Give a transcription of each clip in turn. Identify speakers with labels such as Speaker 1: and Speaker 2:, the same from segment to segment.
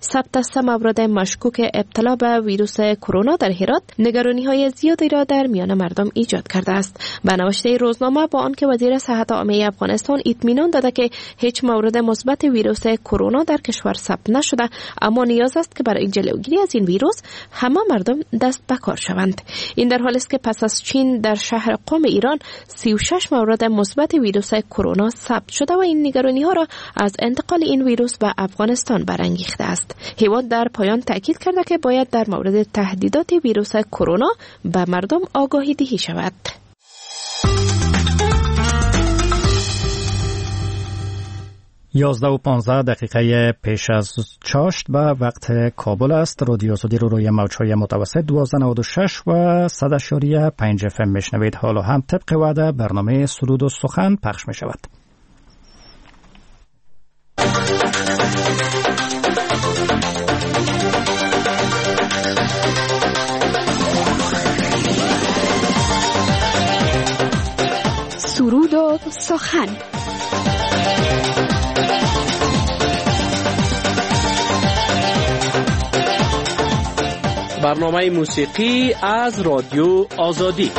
Speaker 1: ثبت 3 مورد مشکوک ابتلا به ویروس کرونا در هرات نگرانی‌های زیادی را در میان مردم ایجاد کرده است. به نوشته روزنامه با آنکه وزیر صحت عامه افغانستان اطمینان داده که هیچ مورد مثبت ویروس کرونا در کشور ثبت نشده، اما نیاز است که برای جلوگیری از این ویروس همه مردم دست به کار شوند. این در حالی است که پس از چین در شهر قم ایران 36 مورد مثبت ویروس کرونا ثبت شده و این نگرانی‌ها را از انتقال این ویروس به افغانستان برانگیخته است. هیواد در پایان تاکید کرده که باید در مورد تهدیدات ویروس کرونا به مردم آگاهی دهی شود.
Speaker 2: 11:15 پیش از چاشت به وقت کابل است. رادیو آزادی رو روی موج‌های متوسط 1296 و 100.5 FM میشنوید. حالا هم طبق وعده برنامه سرود و سخن پخش می شود.
Speaker 3: سرود و سخن.
Speaker 4: برنامه موسیقی از رادیو آزادی.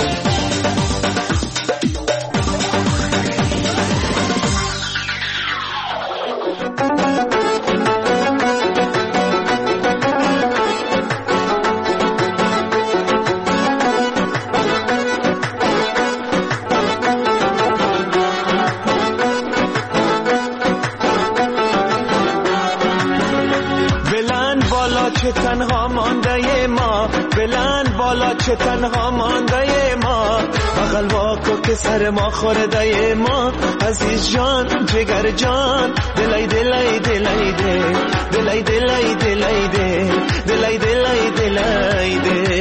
Speaker 5: تنها مانده ما بلند بالا، چه تنها مانده ما، بغل واکو که سر ما خورده ما، عزیز جان جگر جان، دلای دلای دلای دلای دلای دلای دلای دلای دلای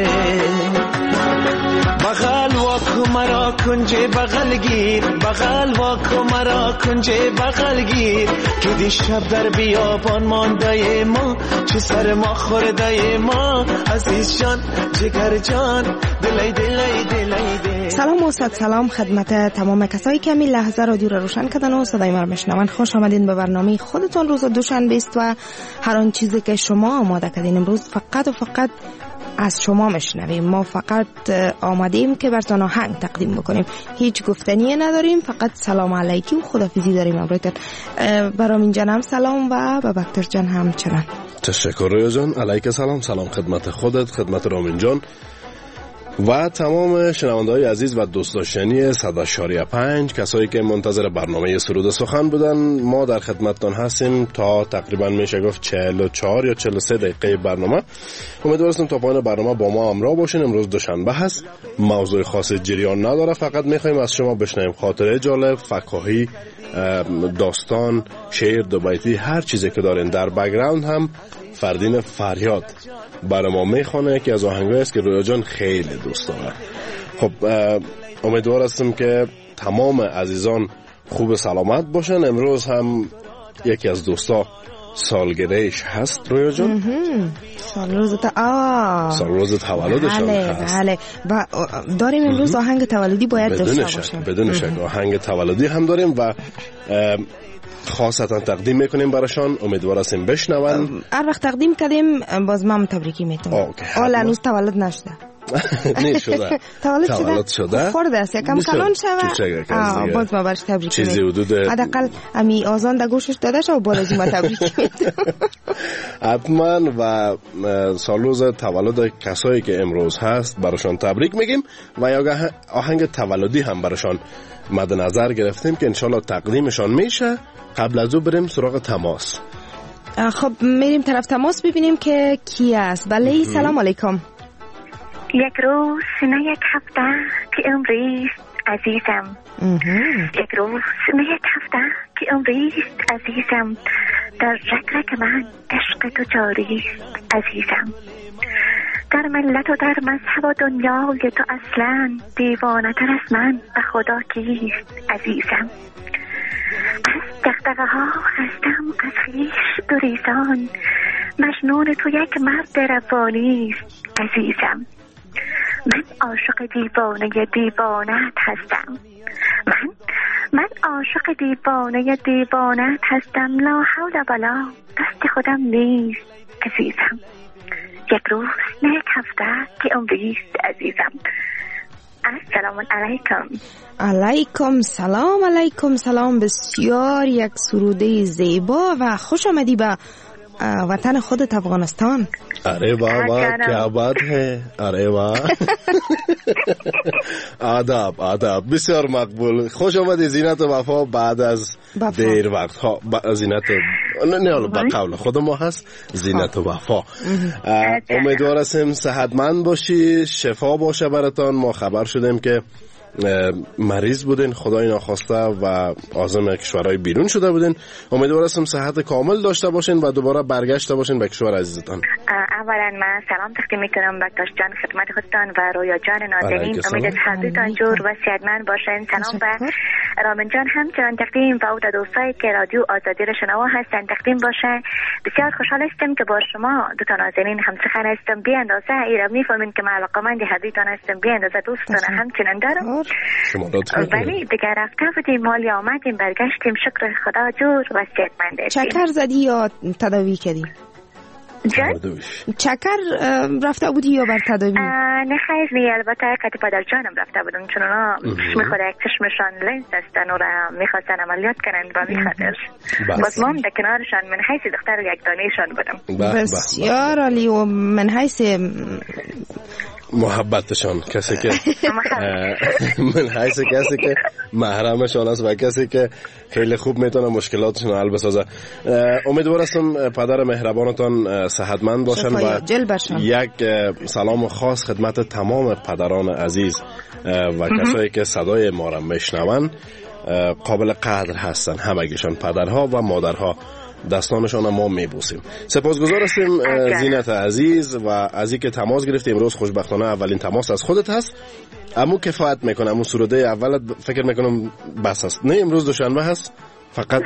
Speaker 5: بغل واکو مرا کنجه بغل گیر، بغل واکو مرا کنجه بغل گیر، که دی شب در بیابان مانده ما، چه سر ما خورده ما، عزیز جان جگر جان، دلای دلای دلای دلای.
Speaker 6: سلام و صد سلام خدمت تمام کسایی که می لحظه رادیو رو روشن کردن و صدای ما رو میشنون. خوش آمدین به برنامه خودتون. روز دوشنبه است و هر آن چیزی که شما آماده کردین امروز فقط و فقط از شما میشنویم. ما فقط آمدیم که براتون آهنگ تقدیم بکنیم، هیچ گفتنی نداریم، فقط سلام علیکی و خدافیزی داریم امروز. برام این جانم سلام و بابکتر جان همچنان.
Speaker 7: تشکر رویا جان. علیک سلام. سلام خدمت خودت، خدمت رامین جان و تمام شنونده‌های عزیز و دوست داشتنی 100.5 کسایی که منتظر برنامه سرود سخن بودن. ما در خدمتتان هستیم تا تقریبا میشه گفت 44 یا 43 دقیقه برنامه. امیدوارم تا پایان برنامه با ما همراه باشین. امروز دوشنبه هست، موضوع خاصی جریان نداره، فقط میخوایم از شما بشنویم خاطره جالب، فکاهی، داستان، شعر، دو بیتی، هر چیزی که دارین. در بک‌گراند هم فردین فریاد برای ما میخونه که از آهنگایی است که رویا جان خیلی دوست داره. خب امیدوار هستم که تمام عزیزان خوب سلامت باشن. امروز هم یکی از دوستا سالگردهش هست رویا جان. سالروز تولدش هست.
Speaker 6: بله. و داریم امروز آهنگ تولدی باید داشته باشیم.
Speaker 7: بدون شک آهنگ تولدی هم داریم و خاصتا تقدیم میکنیم براشان. امیدوار هستیم بشنون.
Speaker 6: هر وقت تقدیم کردیم باز من تبریکی میتونم. حالا هنوز تولد نشده.
Speaker 7: نه شده.
Speaker 6: تولد شده. خورده است یکم کلان شوه. باز ما برش تبریکی
Speaker 7: چیزی حدود
Speaker 6: حداقل امی آزان در گوشش داده شو باز از ما تبریکی میتونم.
Speaker 7: حتما و سالروز تولد کسایی که امروز هست براشان تبریک میگیم و یا آهنگ تولدی هم براشان مد نظر گرفتیم که انشالله تقدیمشان میشه. قبل از او بریم سراغ تماس.
Speaker 6: خب میریم طرف تماس ببینیم که کی است. بله سلام علیکم.
Speaker 8: یک روز نه یک هفته که عمریست عزیزم، یک روز نه یک هفته که عمریست عزیزم، در رگ رگ من عشق تو جاریست عزیزم، در ملت و در مذهب و دنیای تو اصلا دیوانه تر از من به خدا کیست عزیزم، از دغدغه ها هستم از خویش گریزان، مجنون تو یک مرد روانیست عزیزم، من عاشق دیوانه دیوانت هستم، من عاشق دیوانت هستم، لا حول ولا دست خودم نیست عزیزم. یک روز نه یک هفته که عمریست عزیزم. السلام علیکم.
Speaker 6: علیکم سلام. بسیار یک سروده زیبا و خوش آمدی به وطن خودت افغانستان.
Speaker 7: अरे वाह वाह क्या बात है. अरे वाह آداب بسیار مقبول. خوش آمدید زینت و وفا بعد از دیر وقت ها. زینت نه با قول خود ما هست زینت و وفا. امیدوار هستیم صحتمند باشی، شفا باشه براتان. ما خبر شدیم که مریض بودین، خدای ناخواسته و عازم کشورهای بیرون شده بودین. امیدوار هستم صحت کامل داشته باشین و دوباره برگشته باشین به کشور عزیزتان.
Speaker 8: اولا من سلام تقدیم میکنم به داشت جان خدمت خودتان و رویا جان نازنین. امید صحتتان جور و صحتمند باشین. سلام به رامین جان همچنان تقدیم و او دوستایی که رادیو آزادی را شنوا هستند تقدیم باشه. بسیار خوشحال هستم که با شما دو تا نازنین همسخن هستم. بی اندازه ایرا میفهمین که من علاقه‌مند حدیثتان هستم. بی اندازه دوستان همچنان دارم. ولی دیگه رفته بودیم مالی آمدیم برگشتیم شکر خدا جور و صحتمند هستیم.
Speaker 6: چکر زدی یا تداوی کردی؟ چکر رفته بودی یا بر تداوی؟
Speaker 8: نه خیر نی، البته قطع پدر جانم رفته بودم چون اونا میخواد یک چشمشان لنز هستن و را میخواستن عملیات کنند و میخاطر باز ما در کنارشان من حیث دختر یک دانهشان بودم.
Speaker 6: بسیار عالی. و من حیث
Speaker 7: محبتشان کسی که من حیث کسی که محرمشان است و کسی که خیلی خوب میتونه مشکلاتشون حل بسازه. امیدوار هستم پدر مهربانتان صحتمند باشن و یک سلام خاص خدمت تمام پدران عزیز و کسایی که صدای ما را میشنون. قابل قدر هستن همگیشان، پدرها و مادرها. دستانشان ما میبوسیم. سپاسگزار هستیم زینت عزیز و از اینکه تماس گرفتی. امروز خوشبختانه اولین تماس از خودت هست. امو کفایت میکنه، امو سروده اولت فکر میکنم بس هست. نه امروز دوشنبه هست فقط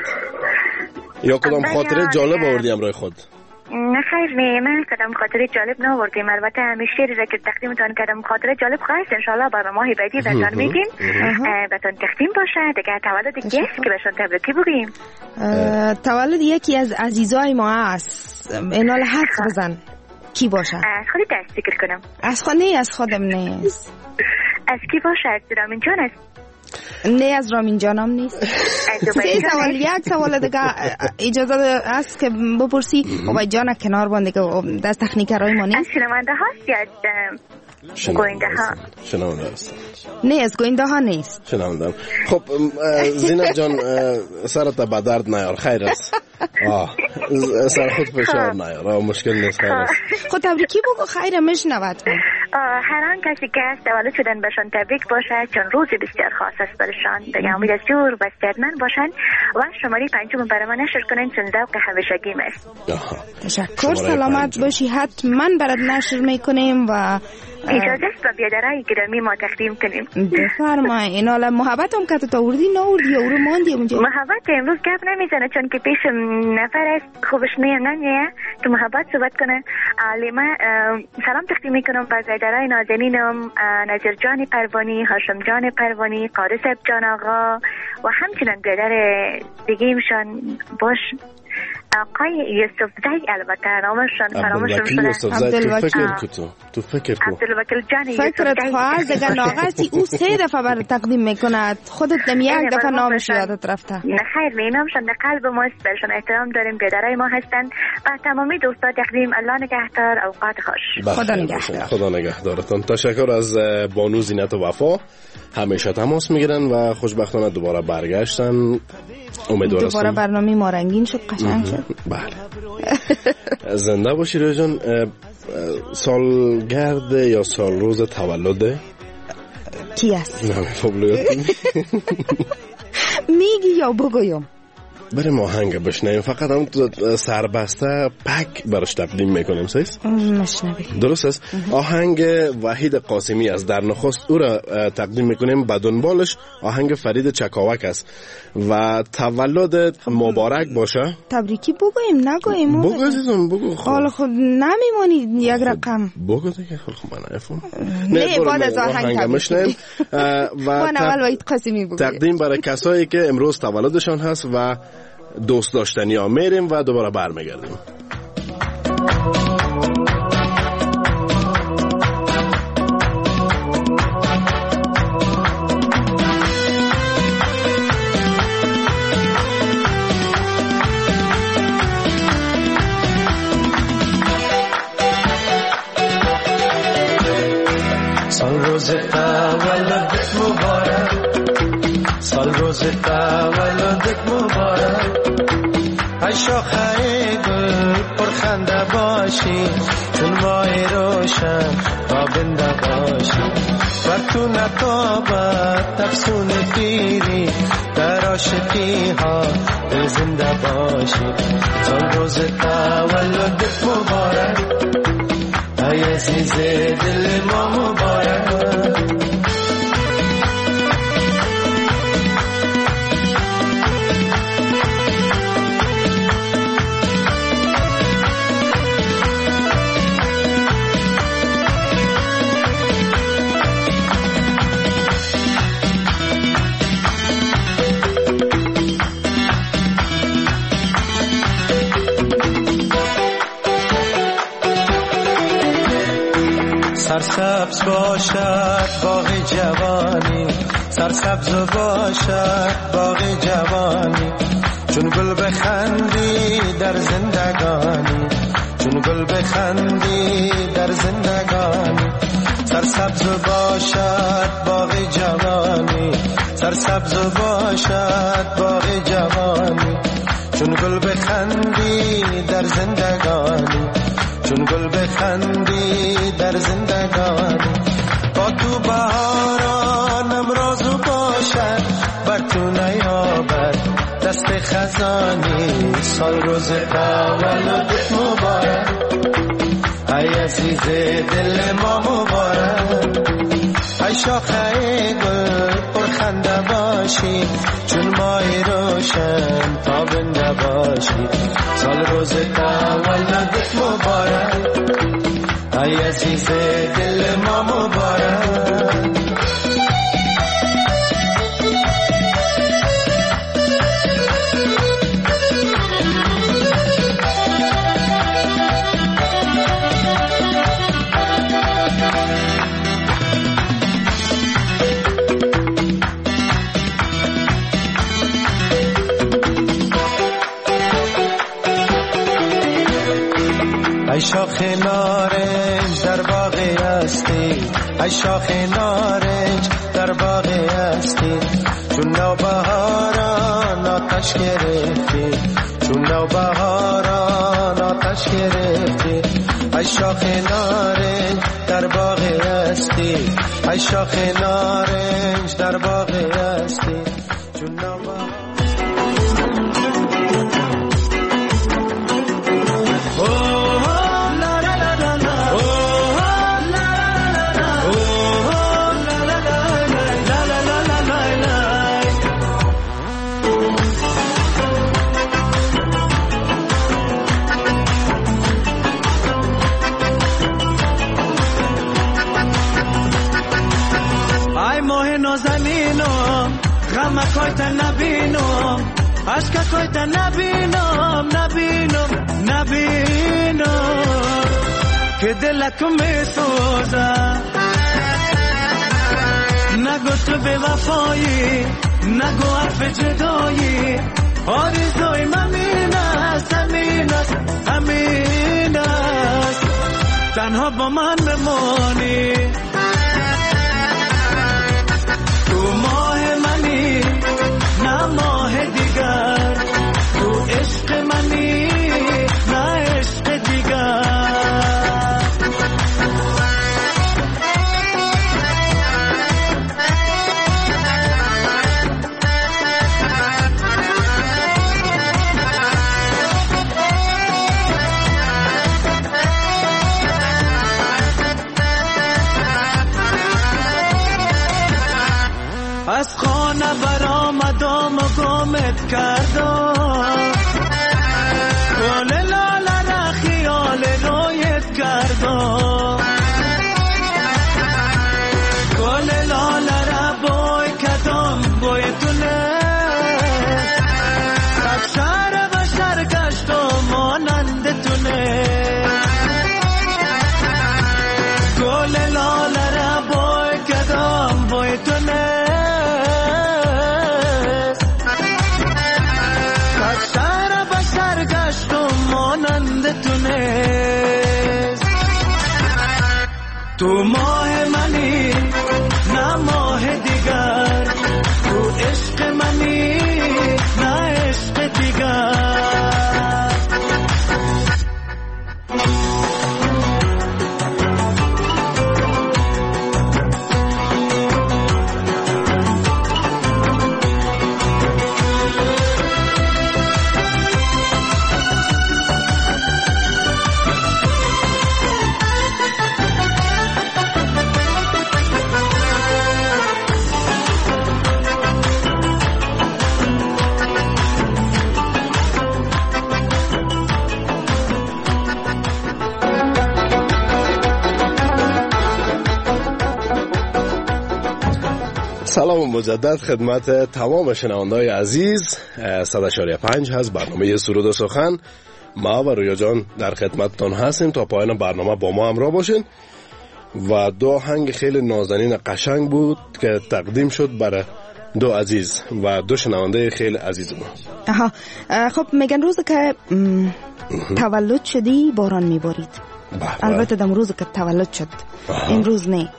Speaker 7: یا کدام خاطره جالب آوردی امروز خود؟
Speaker 8: نه خیر نه، من کدام خاطره جالب نآوردیم. البته همیشه شعری را که تقدیمتان کردم خاطره جالب خواهد ان شاء الله برنامه بعدی بهتون میگیم. بهتون تقدیم باشه. دیگه تولد گیست که بهشون تبریکی بگیم.
Speaker 6: تولد یکی از عزیزای ما است. اینال حدس بزن کی باشه؟
Speaker 8: از خودت دست ذکر کنم.
Speaker 6: از خود نه، از خودم نیست.
Speaker 8: از کی باشه؟ از رامین جان است.
Speaker 6: نه از رامین جانم نیست. سه سوال، یک سوال دیگه اجازه است که بپرسی و جان کنار بانده که دست تکنیکرهای ما نیست.
Speaker 8: از شنونده هاست یا از گوینده ها؟
Speaker 7: شنونده هست.
Speaker 6: نه از گوینده ها نیست.
Speaker 7: شنونده. خب زینت جان سرت به درد نیار، خیر است. سر خود فشار نیار، مشکل نیست، خیر است.
Speaker 6: خود تبریکی بگو خیر مشنود.
Speaker 8: هر آن کسی که از تولد شدن بهشان تبریک باشه چون روزی بسیار خاص است برشان. دیگه امید از جور و صحتمند باشن و شماره 5 برای من نشر کنین چون ذوق همیشگیم است.
Speaker 6: تشکر، سلامت باشی. حتما برات نشر میکنیم و
Speaker 8: اجازه است و بیادرهای گرامی ما تقدیم کنیم.
Speaker 6: بفرمایید. این حالا محبت هم که تو آوردی ناوردی یا رو ماندی اونجا؟
Speaker 8: محبت امروز گپ نمیزنه چون که پیش نفر است خوبش نمیه تو محبت صحبت کنه. علیمه سلام تقدیم میکنم به زیدرهای نازنینم، نظر جان پروانی، هاشم جان پروانی، قاری صاحب جان آقا و همچنان بیادر دیگه ایمشان باش آقای یوسف زی. البته نامشان فراموشم شده.
Speaker 7: تو فکر کو
Speaker 8: عبدالوکیل جان یوسف زی.
Speaker 6: فکرت خواهد دیگه ناقصی او 3 دفعه برای تقدیم میکند، خودت دم یک دفعه نامش یادت رفته.
Speaker 8: نه خیر نه، نامشان در قلب ماست، برشان احترام داریم، بیادرای ما هستند و تمامی دوستا تقدیم. الله نگهدار، اوقات خوش.
Speaker 6: خدا نگهدار.
Speaker 7: خدا نگهدارتون. تشکر از بانو زینت و وفا. همیشه تماس میگیرن و خوشبختانه دوباره برگشتن. امیدوارم
Speaker 6: دوباره برنامه ما رنگین شد، قشنگ شد.
Speaker 7: بله. زنده باشی روی جان. سالگرد یا سال روز تولد
Speaker 6: کی است؟
Speaker 7: نمی فبلیت
Speaker 6: میگی یا بگویم؟
Speaker 7: بریم آهنگ بشنویم. فقط هم سربسته پک برش تقدیم میکنیم. سیست؟
Speaker 6: مشنویم.
Speaker 7: درست است. آهنگ وحید قاسمی است. در نخست او را تقدیم میکنیم. به دنبالش آهنگ فرید چکاوک است و تولد مبارک باشه.
Speaker 6: تبریکی بگویم نگویم؟
Speaker 7: بگو عزیزم بگو.
Speaker 6: حالا خود نمیمانی یک رقم.
Speaker 7: بگو دیگه. خب من نفهم.
Speaker 6: نه بعد از آهنگ
Speaker 7: میشنیم
Speaker 6: و اول وحید قاسمی بگویم.
Speaker 7: تقدیم برای کسایی که امروز تولدشان هست و دوست داشتنی ها. میریم و دوباره برمیگردیم.
Speaker 5: سال روز تولدت مبارک، سال روز تولدت مبارک، ای شاخه گل پرخنده باشی، چون ماه روشن تابنده باشی، بر تو نتابد افسون پیری، در عاشقی ها دل زنده باشی. سال روز تولدت مبارک، ای عزیز دل ما مبارک. سرسبز باشد باغ جوانی، سرسبز باشد باغ جوانی، چون گل بخندی در زندگانی، چون گل بخندی در زندگانی. سرسبز باشد باغ جوانی، سرسبز باشد باغ جوانی، چون گل بخندی در زندگانی، چون گل بخندی در زندگانی. با تو بهارانم رازو باشد، بر تو نیابد دست خزانی. سال روز تولدت مبارک، ای عزیز دل ما مبارک، ای شاخه گل پرخنده باشی، چون ماه روشن تابنده باشی. سال روز تولدت مبارک، ای عزیز دل ما مبارک. ای شاخ نارنج در باغ هستی، ای شاخ نارنج در باغ هستی، چون نوبهاران آتش گرفتی، چون نوبهاران آتش گرفتی. ای شاخ نارنج در باغ هستی، ای شاخ نارنج در باغ هستی، چون نوبهاران. کویت نبینم، عشق کویت نبینم، نبینم، نبینم، که دلک میسوزه. نگو تو به وفایی، نگو حرف جدایی، آرزوی من این است، همین است، همین است، تنها با من بمانی. تو ماه منی نه ماه دیگر، تو عشق منی نه عشق دیگر. رایت کردم گل لاله را خیال رایت کردم گل لاله را بوی کدام بوی تونه بشر بشر گشت و مانند تونه گل لاله را بوی کدام بوی تونه بشر بشر گشت و مانند تونه تو ماه منی نه ماه دیگر تو عشق منی نه عشق دیگر
Speaker 7: سلام مجدد خدمت تمام شنونده‌های عزیز. 100.5 هست برنامه سرود و سخن. ما و رویا جان در خدمتتان هستیم تا پایان برنامه با ما همراه باشین. و دو آهنگ خیلی نازنین قشنگ بود که تقدیم شد برای دو عزیز و دو شنونده خیلی عزیز ما.
Speaker 6: خب میگن روز که تولد شدی باران میبارید. البته دم روز که تولد شد امروز نه.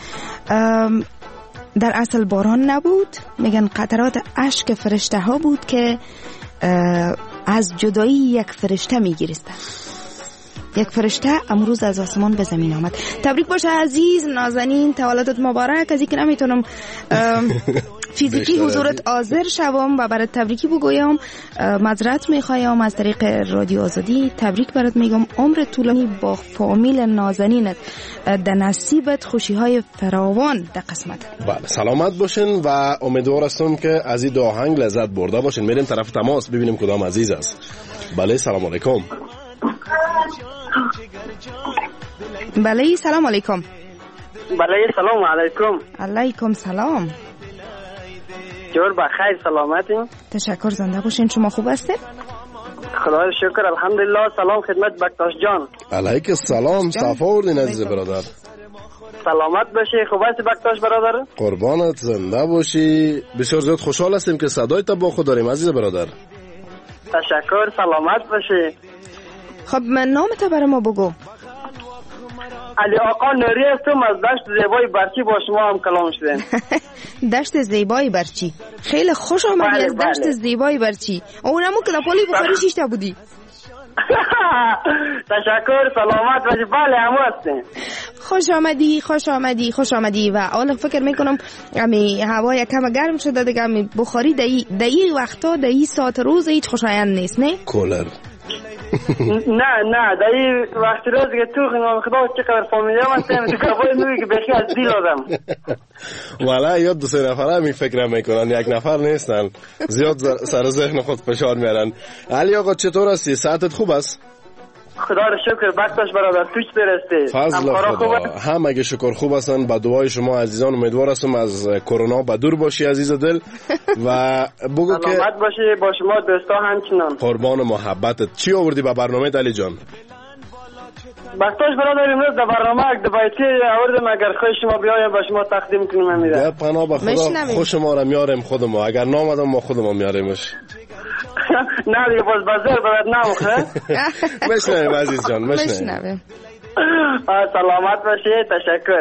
Speaker 6: در اصل باران نبود، میگن قطرات اشک فرشته ها بود که از جدایی یک فرشته میگیرسته. یک فرشته امروز از آسمان به زمین آمد. تبریک باشه عزیز نازنین، تولدت مبارک. از اینکه نمیتونم فیزیکی حضورت حاضر شوم و برات تبریکی بگویم، معذرت میخوایم از طریق رادیو آزادی. تبریک برات میگم، عمر طولانی با فامیل نازنینت، در نصیبت خوشی های فراوان در قسمت.
Speaker 7: بله سلامت باشین و امیدوار هستم که از این دو آهنگ لذت برده باشین. میریم طرف تماس ببینیم کدام عزیز است. بله سلام علیکم.
Speaker 6: بله سلام علیکم.
Speaker 9: بله سلام علیکم.
Speaker 6: علیکم سلام.
Speaker 9: جور بخیر سلامتین؟
Speaker 6: تشکر، زنده باشین. شما خوب هستید؟
Speaker 9: خدا رو شکر الحمدلله. سلام خدمت بکتاش جان.
Speaker 7: علیک السلام. صفا بردین عزیز برادر.
Speaker 9: سلامت باشی. خوب هستی بکتاش برادر؟
Speaker 7: قربانت، زنده باشی. بسیار زیاد خوشحال هستیم که صدای تا با خود داریم عزیز برادر.
Speaker 9: تشکر، سلامت باشی.
Speaker 6: خب من نامت برای ما بگو.
Speaker 9: علی آقا نوری هستم از دشت زیبای برچی، با شما هم کلام شدیم.
Speaker 6: دشت زیبای برچی، خیلی خوش آمدی. از دشت زیبای برچی اونمو که لپالی بخاری شیشته بودی.
Speaker 9: تشکر، سلامت باشی. بله همو هستیم.
Speaker 6: خوش آمدی خوش آمدی خوش آمدی. و حالا فکر میکنم امی هوا یکم گرم شده دیگه، امی بخاری در این وقتا در این ساعت روز هیچ خوشایند نیست نه؟
Speaker 7: کولر
Speaker 9: نه در این وقتی روز که تو خدا چقدر فامیلی هم هستیم تو کبای نوی که بخی از دیل آدم.
Speaker 7: والا یاد دو سه نفر همین فکر میکنن، یک نفر نیستن، زیاد سر ذهن خود فشار میارن. علی آقا چطور هستی؟ صحتت خوب است؟
Speaker 9: خدا رو شکر بکتاش برادر. توش برسته
Speaker 7: فضل خدا. هم اگه شکر خوب هستن. با دعای شما عزیزان امیدوار هستم از کرونا به دور باشی عزیز دل و بگو که
Speaker 9: سلامت باشی. با شما دوستا همچنان.
Speaker 7: قربان محبتت. چی آوردی با برنامه علی جان؟
Speaker 9: بکتاش برادر امروز در برنامه دبایتی آوردم، اگر خوش شما بیایم با شما تقدیم کنیم. امیده
Speaker 7: پناه به خدا خوش ما را میاریم خودم، اگر نامدم ما خودم میاریمش.
Speaker 9: نه دیگه باز بازار برات نموخه.
Speaker 7: مشنویم عزیز جان مشنویم.
Speaker 9: سلامت باشی. تشکر.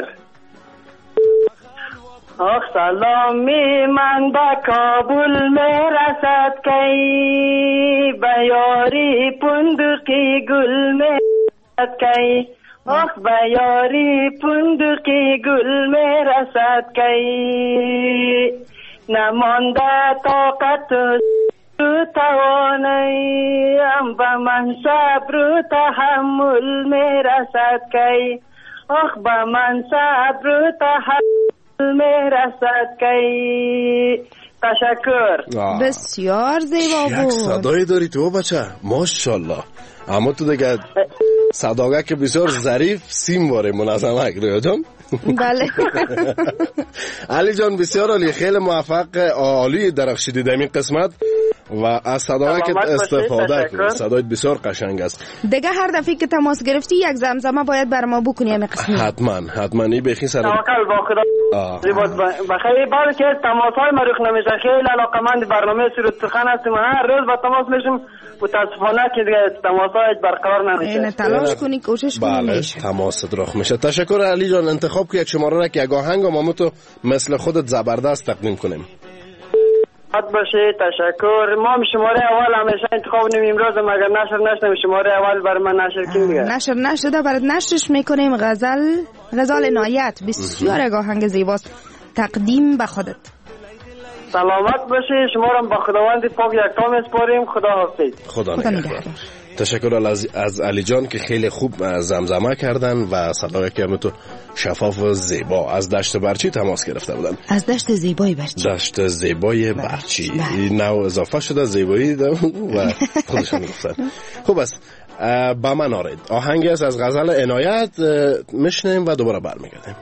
Speaker 9: آخ سلامی من با کابل میرسد کی، بیاری پندقی گل میرسد کی. آخ بیاری پندقی گل میرسد کی، نمانده طاقت رو توانیم و من صبر و تحمل میرسد کی. آخ با من صبر و تحمل میرسد کی. تشکر.
Speaker 6: بسیار زیبا بود.
Speaker 7: یک صدایی داری تو بچه، ماشاءالله. اما تو دیگه صداگه که بسیار ظریف سیم واره منظمه رویا جان.
Speaker 6: بله.
Speaker 7: علی جان بسیار عالی، خیلی موفق، عالی درخشیدی در این قسمت و از صداگه که استفاده کنید. صدایت بسیار قشنگ است.
Speaker 6: دیگه هر دفعه که تماس گرفتی یک زمزمه باید بر ما بکنی همین قسمت.
Speaker 7: حتما این بخی سر
Speaker 9: توکل با خدا. زیبات بخیر. بلکه تماس‌های مریخ نمیشه. خیلی علاقه‌مند برنامه سرود سخن هستیم. هر روز با تماس میشیم. متاسفانه که دیگه تماس‌های برقرار نمیشه.
Speaker 6: اینه تلاش کنی، کوشش کنی.
Speaker 7: بله تماست راه میشه. تشکر علی جان. انتخاب که یک شماره را که یک آهنگ ما تو مثل خودت زبردست تقدیم کنیم.
Speaker 9: حد باشه. تشکر. ما شماره اول همیشه انتخاب نمیم. امروز مگر نشر شماره اول بر من نشر کنیم دیگه.
Speaker 6: نشر نشده برات نشرش میکنیم. غزل عنایت بسیار یک آهنگ زیباست. تقدیم به خودت.
Speaker 9: سلامت باشی. شما را به خداوند پاک یکتا میسپاریم. خدا حافظ.
Speaker 7: خدا نگهدار. تشکر از علی جان که خیلی خوب زمزمه کردن و صدای که تو شفاف و زیبا از دشت برچی تماس گرفته بودن.
Speaker 6: از دشت زیبای برچی.
Speaker 7: دشت زیبای برچی. این نوع اضافه شده زیبایی و خودشون گفتن. خوب است. با من آرید آهنگی است از غزل عنایت میشنیم و دوباره برمیگردیم.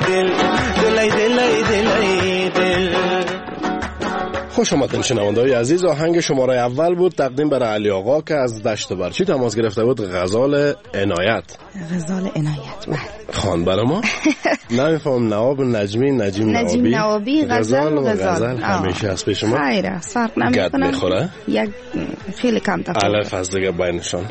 Speaker 5: دل دلای دلای دلای دل.
Speaker 7: خوش آمدین شنونده‌های عزیز. آهنگ شماره اول بود تقدیم برای علی آقا که از دشت برچی تماس گرفته بود. غزال عنایت.
Speaker 6: غزال عنایت بله.
Speaker 7: خوان برای ما نمیفهم. نواب نجیم نوابی غزال همیشه هست پیش ما.
Speaker 6: خیر است فرق نمیکنه.
Speaker 7: گد میخوره
Speaker 6: یک خیلی کم تفاوت
Speaker 7: الف از دیگه بینشان.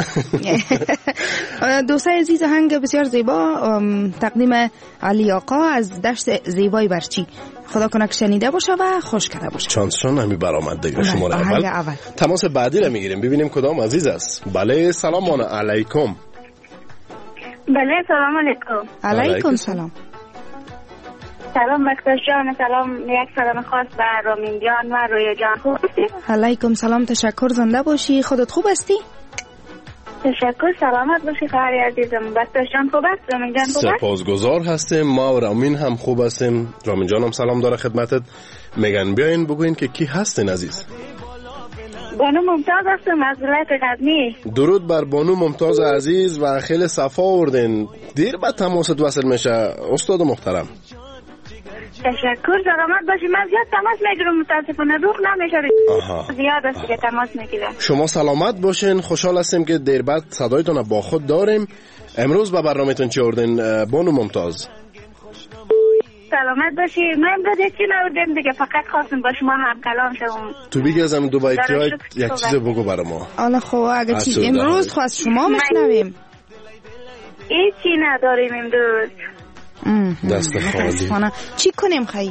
Speaker 6: دوستای عزیز آهنگ بسیار زیبا تقدیم علی آقا از دشت زیبای برچی. خدا کنه که شنیده باشه و خوش کرده باشه.
Speaker 7: چانسشان همی برآمد دیگه. شماره اول تماس بعدی رو میگیریم ببینیم کدام عزیز است. بله سلام علیکم.
Speaker 8: بله سلام علیکم.
Speaker 6: علیکم سلام.
Speaker 8: سلام بکتاش جان. سلام. یک سلام خاص به رامین جان و رویا جان. خوب هستی؟
Speaker 6: علیکم سلام. تشکر. زنده باشی. خودت خوب هستی؟
Speaker 8: تشکر. سلامت باشی خواهر عزیزم. بکتاش جان خوب است؟ رامین جان خوب است؟
Speaker 7: سپاسگزار هستیم. ما و رامین هم خوب هستیم. رامین جان هم سلام داره خدمتت. میگن بیاین بگوین که کی هستین عزیز.
Speaker 8: بانو ممتاز هستم از ولایت غزنی.
Speaker 7: درود بر بانو ممتاز عزیز و خیلی صفا آوردین. دیر بعد تماست وصل میشه استاد محترم.
Speaker 8: تشکر. سلامت باشی. من زیاد تماس میگیرم متاسفانه روح نمیشه. زیاد است که تماس میگیرم.
Speaker 7: شما سلامت باشین. خوشحال هستیم که دیر بعد صدایتون با خود داریم. امروز به برنامه‌تون چی آوردین بانو ممتاز؟
Speaker 8: سلامت باشی. من امروز چی نوردیم دیگه فقط خواستم با شما هم کلام شوم.
Speaker 7: تو بگی ازم دوبایتی‌های یک چیز بگو برای ما.
Speaker 6: حالا خب اگه چی امروز خواست شما میشنویم.
Speaker 8: هیچی نداریم امروز.
Speaker 7: دست خالی.
Speaker 6: چی کنیم خیلی؟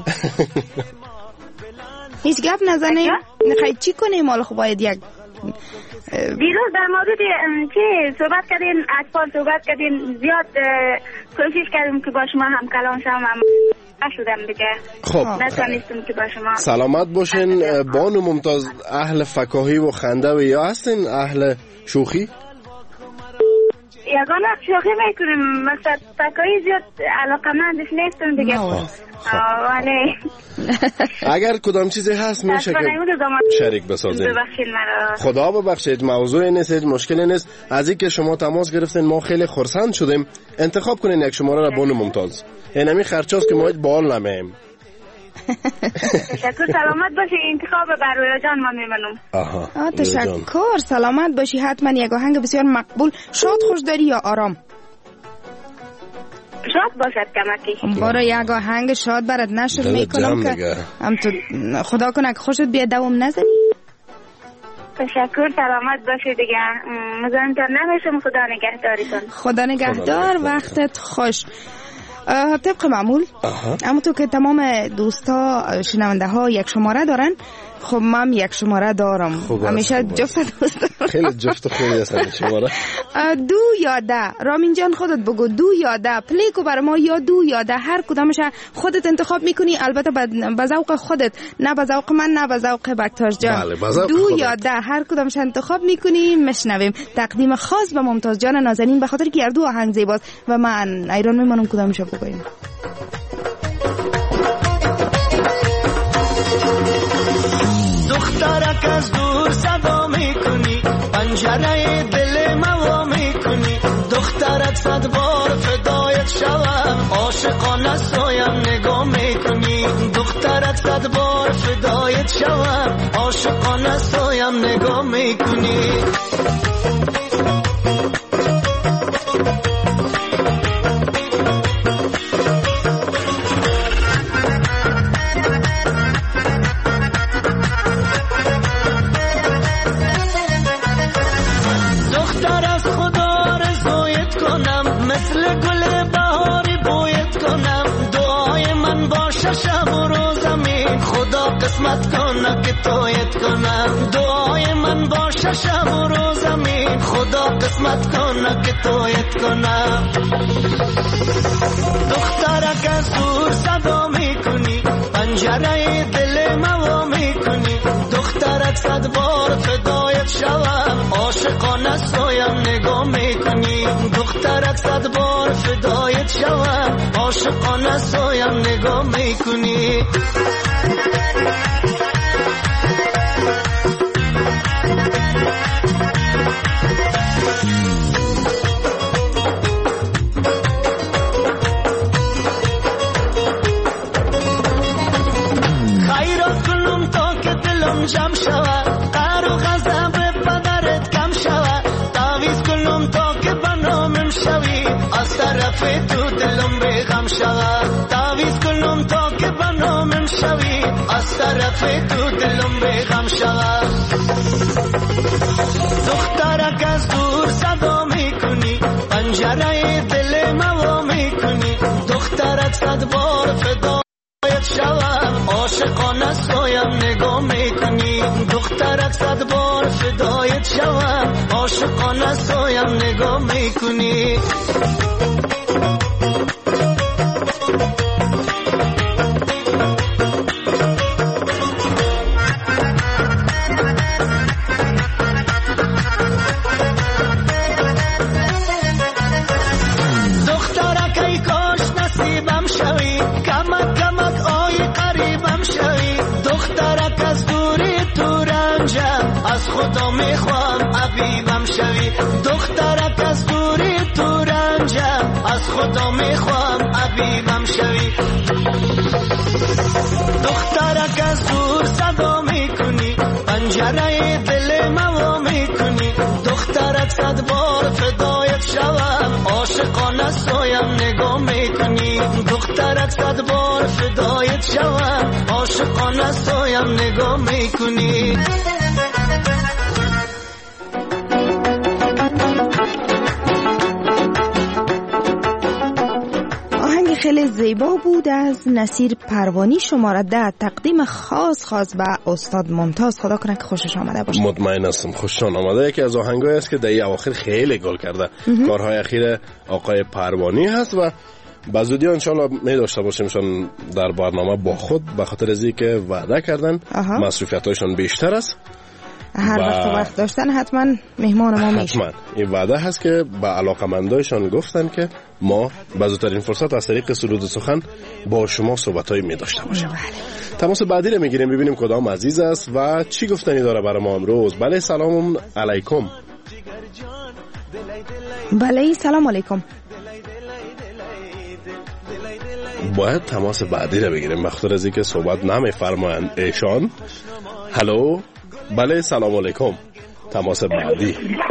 Speaker 6: هیچ گپ نزنیم؟ خیلی چی کنیم؟ حالا خب باید یک
Speaker 8: دیروز در مورد چی صحبت کردین اطفال صحبت کردین زیاد کوشش کردیم که با شما هم کلام شوم نشدم دیگه.
Speaker 7: خب
Speaker 8: نتونستم که با شما.
Speaker 7: سلامت باشین. بانو ممتاز اهل فکاهی و خنده و یا هستین اهل شوخی؟
Speaker 8: یگانه شوخی میکنیم مثلا فکاهی زیاد علاقمندش نیستم دیگه. ولی
Speaker 7: اگر کدام چیزی هست میشه که شریک بسازیم. خدا ببخشید موضوع نیست هیچ مشکلی نیست. از اینکه شما تماس گرفتین ما خیلی خرسند شدیم. انتخاب کنین یک شماره را بانو ممتاز. این همین خرچاست که ما هیچ بال نمیم.
Speaker 8: تشکر. سلامت باشی. انتخاب برویا جان ما میمنم.
Speaker 6: تشکر. سلامت باشی. حتما یک آهنگ بسیار مقبول. شاد خوش داری یا آرام؟
Speaker 8: شاد باشد کمکی.
Speaker 6: برای یک آهنگ شاد برات نشر میکنم که هم تو خدا کنه که خوشت بیاد دوام نزنی.
Speaker 8: تشکر. سلامت باشی دیگه. مزاحمتان نمیشم. خدا نگهدارتون.
Speaker 6: خدا نگهدار. وقتت خوش. طبق معمول اما تو که تمام دوستا شنونده ها یک شماره دارن خب من یک شماره دارم. همیشه جفت دوست
Speaker 7: خیلی جفت خوبی هستن شماره.
Speaker 6: دو یا ده. رامین جان خودت بگو دو یا ده. پلیکو برای ما یا دو یا ده. هر کدامش خودت انتخاب میکنی. البته به ذوق خودت. نه به ذوق من نه به ذوق بکتاش جان. دو یا ده هر کدامش انتخاب میکنی میشنویم. تقدیم خاص به ممتاز جان نازنین به خاطر که هر دو آهنگ زیباست و من ایران میمونم کدامش بگویم.
Speaker 5: دخترک از دور صدا میکنی پنجره دل ما میکنی دخترک صد بار فدایت شوم عاشقانه سایم نگاه میکنی دخترک صد بار فدایت شوم عاشقانه سایم نگاه میکنی قسمت کنه که تویت کنم دعای من باشه شب و روزمی خدا قسمت کنه که تویت کنم دخترک از دور صدا میکنی پنجره دل ما میکنی دخترک صد بار فدایت شوم عاشقانه سایم نگاه میکنی دخترک صد بار فدایت شوم عاشقانه سایم نگاه میکنی غم شود تعویض کنم تا که بنامم شوی از طرف تو دلم به غم شود دخترک از دور صدا میکنی پنجره دل ما میکنی دخترک صد بار فدایت شوم عاشقانه سویم نگاه میکنی دخترک صد بار فدایت شوم عاشقانه سویم نگاه میکنی از خدا میخوام حبیبم شوی دخترک از دوری تو رنجم از خدا میخوام حبیبم شوی دخترک از دور صدا میکنی پنجره دل ما میکنی دخترک صد بار فدایت شوم عاشقانه سویم نگاه میکنی دخترک صد بار فدایت شوم عاشقانه سویم نگاه میکنی
Speaker 6: خیلی زیبا بود از نصیر پروانی شماره 10 تقدیم خاص به استاد ممتاز خدا کنه که خوشش آمده باشه
Speaker 7: مطمئن هستم خوششان آمده یکی از آهنگایی است که در اواخر خیلی گل کرده کارهای اخیر آقای پروانی هست و بزودی انشالله می داشته باشیمشان در برنامه با خود به خاطر از اینکه وعده کردن مصروفیت‌هایشان بیشتر است
Speaker 6: هر وقت داشتن حتما مهمان ما میشه
Speaker 7: حتما این وعده هست که به علاقمندایشان گفتن که ما به زودترین فرصت از طریق سرود سخن با شما صحبتایی می داشته باشیم تماس بعدی رو میگیریم ببینیم کدام عزیز است و چی گفتنی داره برای ما امروز بله سلام علیکم
Speaker 6: بله سلام علیکم
Speaker 7: باید تماس بعدی رو بگیریم بخاطر از اینکه صحبت نمیفرمایند ایشان هلو بله سلام علیکم تماس بعدی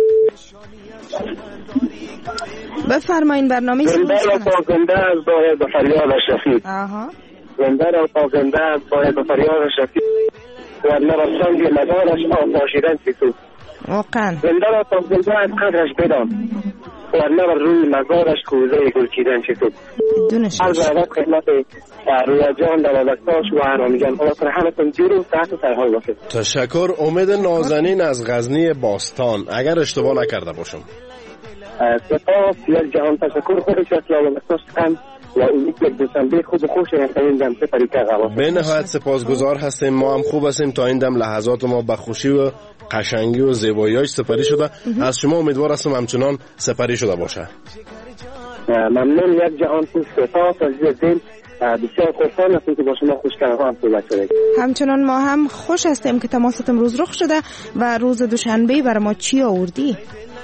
Speaker 6: بفرمایین برنامه
Speaker 9: زنده را پاکنده از باید به فریاد شفیق زنده را پاکنده از باید به فریاد شفیق ورنه را سنگ مزارش آفاشیدن سیسو
Speaker 6: واقعا
Speaker 9: زنده را پاکنده از قدرش بدان ورنه را روی مزارش کوزه گلچیدن چطور عرض عوض خدمت رویا جان دلالتاش و حرامی جان خدا کنه همتون جور و تحت سرحال باشه
Speaker 7: تشکر امید نازنین از غزنی باستان اگر اشتباه نکرده باشم
Speaker 9: سپاس یک جهان تشکر خودش از دلالتاش هم و امید یک دوشنبه خوب خوش این دم سپری که غوا
Speaker 7: به نهایت سپاسگزار هستیم ما هم خوب هستیم تا این دم لحظات ما به خوشی و قشنگی و زیبایی‌اش سپری شده از شما امیدوار هستم همچنان سپری شده باشه
Speaker 9: ممنون یک جهان سپاس از دل بسیار خوشحال هستیم که با شما خوشکنه هم صحبت شده
Speaker 6: همچنان ما هم خوش هستیم که تماست امروز رخ شده و روز دوشنبه برای ما چی آوردی؟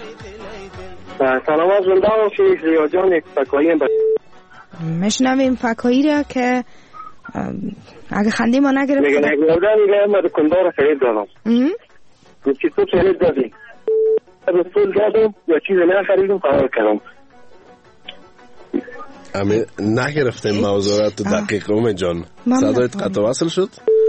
Speaker 9: سلامت زنده باشید ریا جان یک فکایی
Speaker 6: مشنویم فکایی را که اگه خندی ما نگرفت
Speaker 9: میگه نگردن میگه ما دکندار خرید دارم که تو خرید دادی رسول دادم یا چیز نخریدم فرار کردم
Speaker 7: امی نگرفتیم موضوعات دقیق امید جان صدایت قطع وصل شد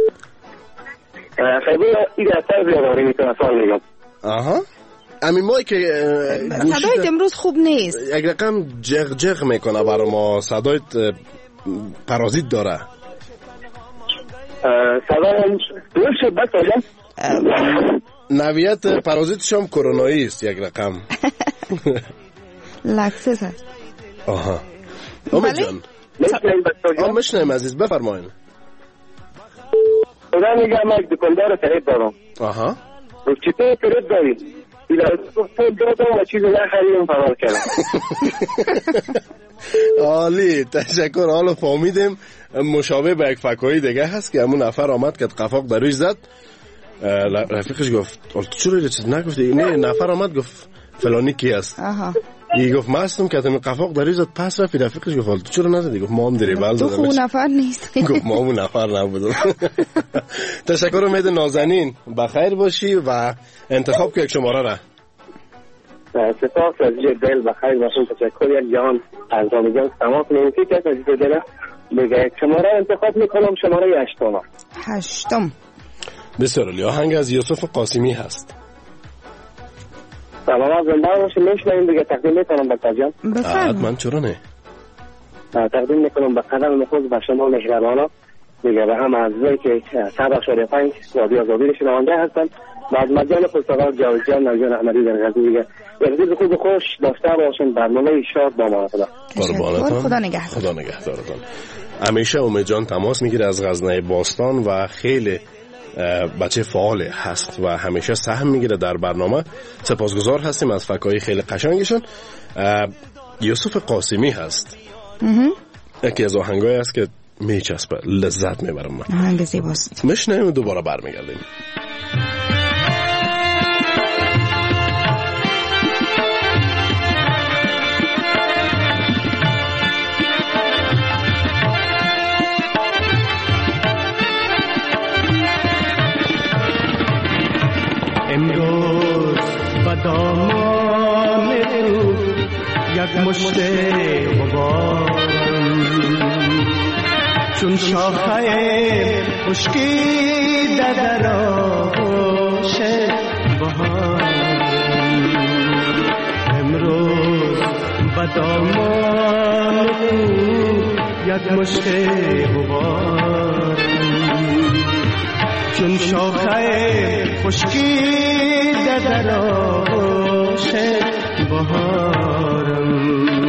Speaker 9: خیلی این اثر بیاداری میتونه سوال میگم
Speaker 7: امی مایی که
Speaker 6: صدایت امروز خوب نیست
Speaker 7: یک رقم جغ جغ میکنه برای ما صدایت پرازیت داره
Speaker 9: صدایم درست شد بس
Speaker 7: نویت پرازیتش هم کرونایی است یک رقم
Speaker 6: لکسس هست
Speaker 7: امید جان مشنیم عزیز بفرمایین
Speaker 9: خدا میگم یک دکاندار خرید دارم چی تو خرید داری پول دادم و چیز نخریدم فرار کردم
Speaker 7: عالی تشکر حالا فهمیدیم مشابه به یک فکایی دیگه هست که همون نفر آمد که قفاق درویش زد رفیقش گفت تو چرا یه چیز نگفتی نه نفر آمد گفت فلانی کی است ای گفت ما هستم که تمی قفاق درویش زد پس رفیقش گفت تو چرا نزدی گفت ما هم دریبل
Speaker 6: زدم تو اون نفر نیست
Speaker 7: گفت ما اون نفر نبودم تشکر امید نازنین بخیر باشی و انتخاب که یک شماره را
Speaker 9: سپاس از دل بخیر باشین. تشکر یک جهان از رامی جان تماس می‌کنید که از دل بگه شماره انتخاب میکنم، شماره
Speaker 6: 8.
Speaker 7: بسیار عالی. آهنگ از یوسف قاسمی هست.
Speaker 9: سلام زنده باشین. میشنویم دیگه تقدیم میکنم به تاجان.
Speaker 7: حتما چرا نه.
Speaker 9: تقدیم میکنم به قدم نخست به شما مهربانا دیگه به هم عزیزایی که 100.5 رادیو آزادی رو شنونده هستن. بعد مجان پرتغال جاویدجان نجان احمدی در غزو دیگه روز خوب خوش داشته باشین. برنامه شاد با ما خدا.
Speaker 6: خدا نگهدار.
Speaker 7: خدا نگهدارتون. همیشه امید جان تماس میگیره از غزنه باستان و خیلی بچه فعال هست و همیشه سهم میگیره در برنامه. سپاسگزار هستیم از فکرهای خیلی قشنگشون. یوسف قاسمی هست. یکی از آهنگایی است که میچسبه، لذت میبرم من.
Speaker 6: آهنگ زیباست.
Speaker 7: میشنویم و دوباره برمیگردیم.
Speaker 5: امروز با دامان تو یک مشت غبارم، چون شاخه خشکیده در آغوش بهارم. امروز با دامان تو یک مشت غبارم، چون شاخه خشکیده در آغوش بهارم.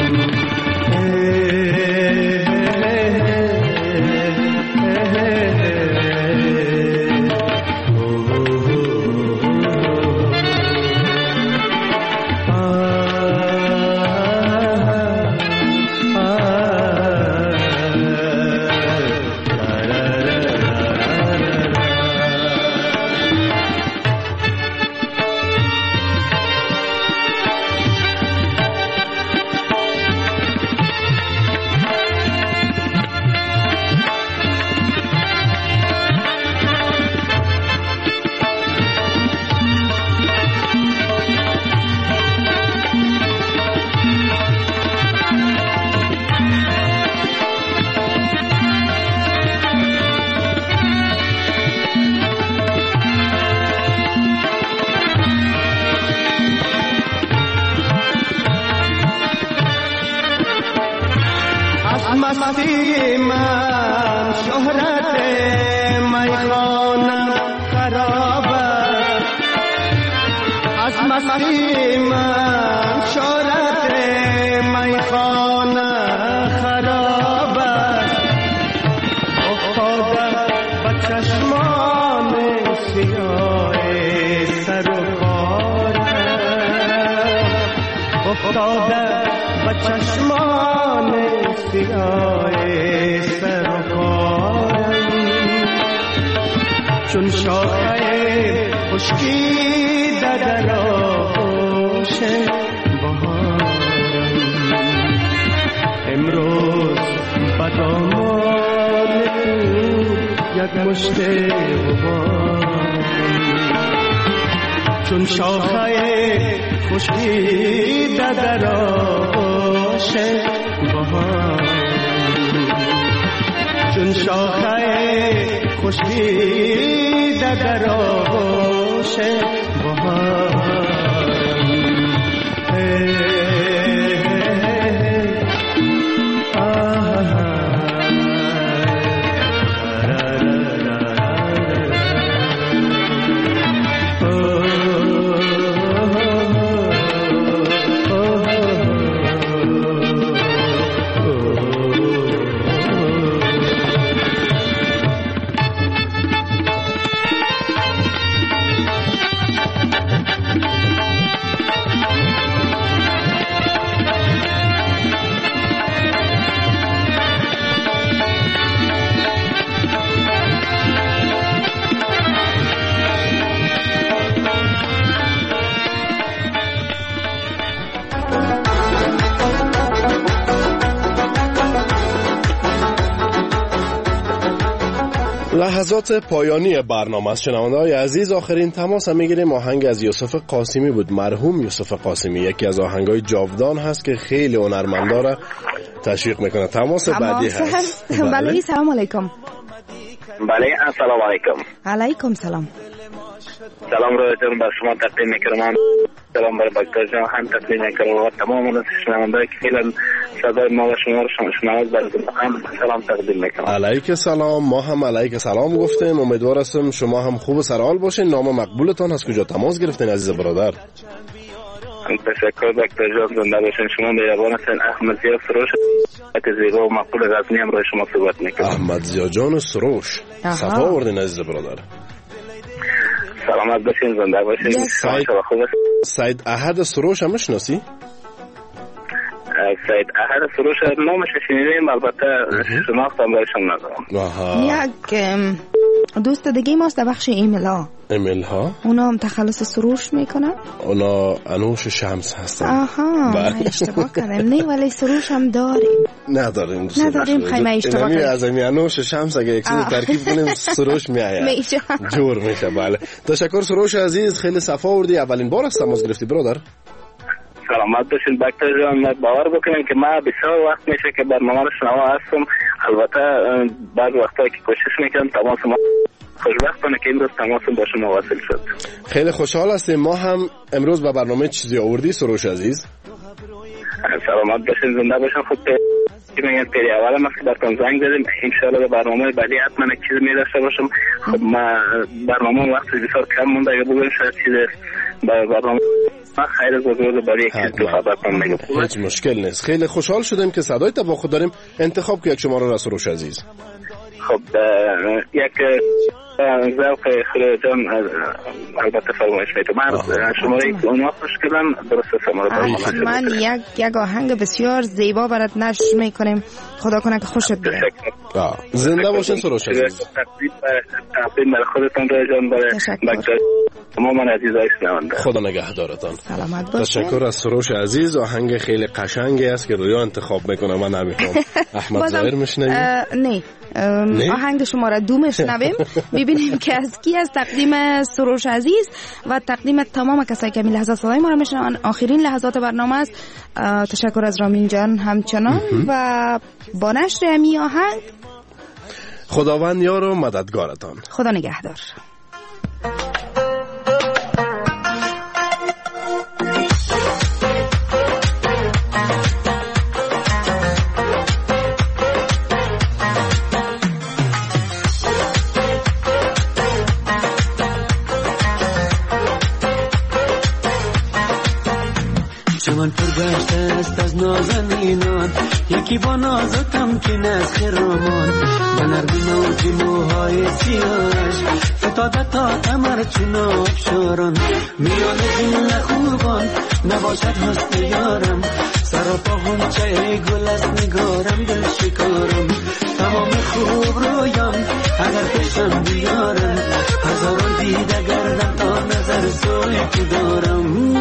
Speaker 5: مستی من شهرت میخانم خراب است، از مستی من شهرت میخانم خراب است. افتاده به چشمان سیاه سر و کارم، افتاده به چشمان سیاه سر و کارم، چون شاخه خشکیده در آغوش بهارم. امروز به دامان تو یک مشت غبارم، چون شاخه خشکیده در آغوش بهارم، چون شاخه خشکیده در آغوش بهارم.
Speaker 7: لحظات پایانی برنامه است. شنونده‌های عزیز، آخرین تماس میگیریم. آهنگ از یوسف قاسمی بود. مرحوم یوسف قاسمی یکی از آهنگ‌های جاودان هست که خیلی هنرمندا را تشویق میکنه. تماس بعدی هست.
Speaker 6: بله، سلام علیکم.
Speaker 9: بله، السلام علیکم.
Speaker 6: علیکم سلام.
Speaker 9: سلام رو جان بر شما تقدیم میکنم. سلام بر بکتر جان هم تقدیم میکنم و تمام شنوندهایی که فعلا صدای ما و شما رو شنوند بر هم سلام تقدیم میکنم.
Speaker 7: علیک سلام. ما هم علیک سلام گفتیم. امیدوار هستم شما هم خوب و سرحال باشین. نام مقبولتان از کجا تماس گرفتین عزیز برادر؟
Speaker 9: تشکر بکتر جان، زنده باشین. شما مهربان هستین. احمد زیا سروش که زیبا و مقبول غزنی هم روی شما صحبت میکنم.
Speaker 7: احمد زیا جان سروش، صفا آوردین عزیز برادر.
Speaker 9: سلامت باشین، زنده باشین.
Speaker 7: سید احد سروش هم میشناسی؟
Speaker 9: سید احد سروش نامش شنیدیم، البته شناختم برایشان ندارم.
Speaker 6: یک دوست دیگه ماست در بخش ایمیل
Speaker 7: ها
Speaker 6: اونا هم تخلص سروش میکنن.
Speaker 7: اونا انوش شمس هستن.
Speaker 6: آها اشتباه کردم. نه ولی سروش هم
Speaker 7: نداریم
Speaker 6: خیمه اشتباه کردم.
Speaker 7: از انوش شمس اگه یک ترکیب کنیم سروش میآید جور میشه. بله، تشکر سروش عزیز، خیلی صفا آوردی. اولین بار است تماس گرفتی برادر؟
Speaker 9: سلامت باشین بکتر جان. باور بکنین که من بسیار وقت میشه که برنامه رو شنوا هستم. البته بعض وقتا که کوشش میکنم تماس ما خوشبختانه که امروز تماس با شما واصل شد. خیلی
Speaker 7: خوشحال هستیم. ما هم امروز به برنامه چیزی آوردی سروش عزیز؟
Speaker 9: سلامت باشین، زنده باشین. خود میگن پیری اول ما که براتون زنگ زدیم، ان شاء الله برنامه بعدی حتما یک چیز می‌داشته باشم. خب ما برنامه وقت بسیار کم مونده، اگه بگم شاید چیز برنامه خیر از وجود برای یک چیز تو خبرتون میگم.
Speaker 7: هیچ مشکل نیست. خیلی خوشحال شدیم که صدای تباخو داریم. انتخاب که یک شماره را سروش عزیز.
Speaker 9: خب یک ذوق خیلی جان البته فرمایش میتونم. من شماره که اون وقت کردم درست شماره
Speaker 6: من یک آهنگ بسیار زیبا برات نشر میکنیم. خدا کنه که خوشت بیاد.
Speaker 7: زنده باشین سروش عزیز.
Speaker 9: تقدیم برای خودتون رای جان، برای بکتر تمام عزیزای شنونده.
Speaker 7: خدا نگهدارتان.
Speaker 6: سلامت باشین.
Speaker 7: تشکر از سروش عزیز. آهنگ خیلی قشنگی است که رویا انتخاب میکنه. من نمیخوام. احمد ظاهر میشنوی؟
Speaker 6: نه آهنگ شما را دو میشنویم. ببینیم که از کی از تقدیم سروش عزیز و تقدیم تمام کسایی که این لحظات صدای ما را میشنون. آخرین لحظات برنامه است. تشکر از رامین جان همچنان و با نشر امی آهنگ
Speaker 7: خداوند یار و مددگارتان.
Speaker 6: خدا نگهدار.
Speaker 5: چمن پر گشته است از نازنینان، یکی با نازتم که از خرامان. به نرمی موج موهای سیاهش فتاده تا کمر چون آبشاران. میان جمله خوبان نباشد حسن یارم، سراپا غنچه گل است نگارم دل شکارم. تمام خوب رویان اگر پیشم بیارم، هزاران دیده گردم تا نظر سوی که دارم.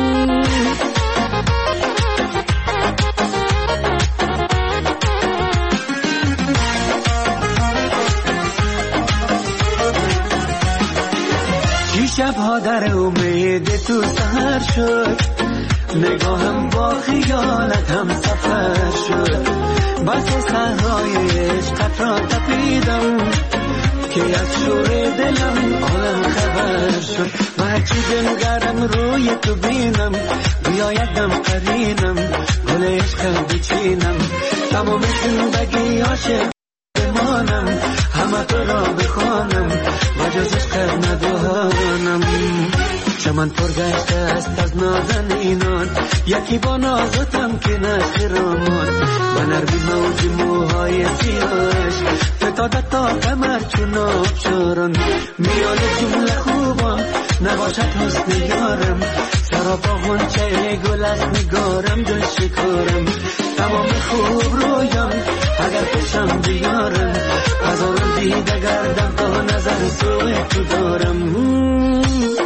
Speaker 5: شبها در امید تو سهر شد، نگاهم با خیالت هم سفر شد. بس صحرای عشقت را تپیدم که از شور دلم عالم خبر شد. و هرچی دلگرم روی تو بینم، بیا یک دم قرینم گل عشقم بچینم. تمام زندگی عاشق بمانم، همه تو را بخوانم و جز عشق ندانم. چمن پر گشته است از نازنینان، یکی با نازتم که نخرامان. و نرمی موج موهای سیاهش فتاده تا کمر چون آبشاران. میان جمله خوبان نباشد حسن یارم، سراپا غنچه گل است نگارم دل شکارم. تمام خوب رویان اگر پیشم بیارم، هزاران دیده گردم تا نظر سوی تو دارم.